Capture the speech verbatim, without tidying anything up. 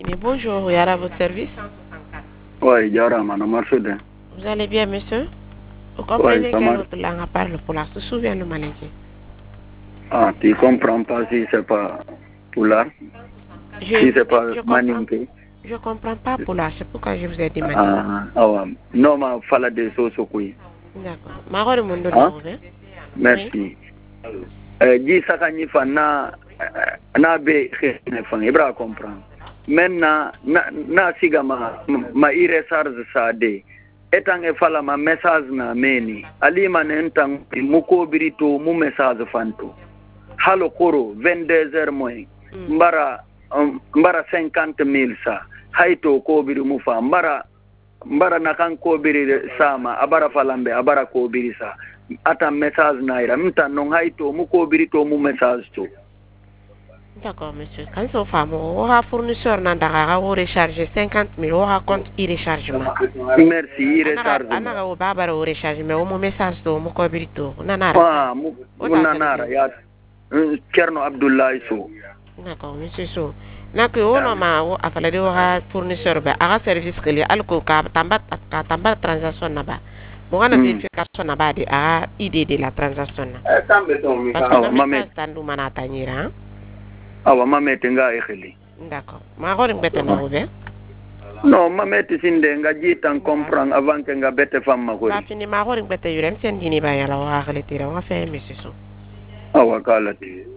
Mais bonjour, Yara, à votre service. Oui, Yara, madame Marcel. Vous allez bien, monsieur? Vous comprenez Oui, quelle autre langue parle pour la se souvient le malaisie? Ah, tu comprends pas si c'est pas Poula? Si c'est pas Maninke? Je comprends pas Poula, c'est pourquoi je vous ai demandé. Ah, ah ouais. Non, mais il fallait des choses au couille. D'accord. Marore Mundo, merci. Ji sakani fa na na be khene fa ibra comprendre. Maintenant na na siga ma ma ire sarz sade etang e fala ma message na meni ali manentang muko birito mu message fanto halo koro vingt-deux heures moins mbara mbara cinquante mille sa hayto ko biri mu fa mbara mbara nakan ko biri sama abara falambe abara ko biri sa ata message naira mta non hayto mu ko birito mu message to. D'accord, monsieur. Quand on fait on a fournisseur nan daga o recharger cinquante mille on a compte e-rechargement. Merci, e-rechargement. Ana o babara o rechargement o mo message to mo ko birito nanara. Ah, mu nanara ya Kerno Abdoulaye So. D'accord, monsieur So. Nak o no ma o afala de o ha fournisseur ba aga service kele alko ka tambat ka tambat transaction na ba. Mo gana vérification na ba de a idée de la transaction na. Parce que mamet tandu manata nyira. Awa mamete nga ekheli. D'accord. Ma gori mbete na obe? Non, mamete sinde nga jitan comprendre avant que nga bete fam ma gori. Ba fini ma gori mbete yurem sen dini ba yala wa khali tira wa fe monsieur So. Awa kala ti.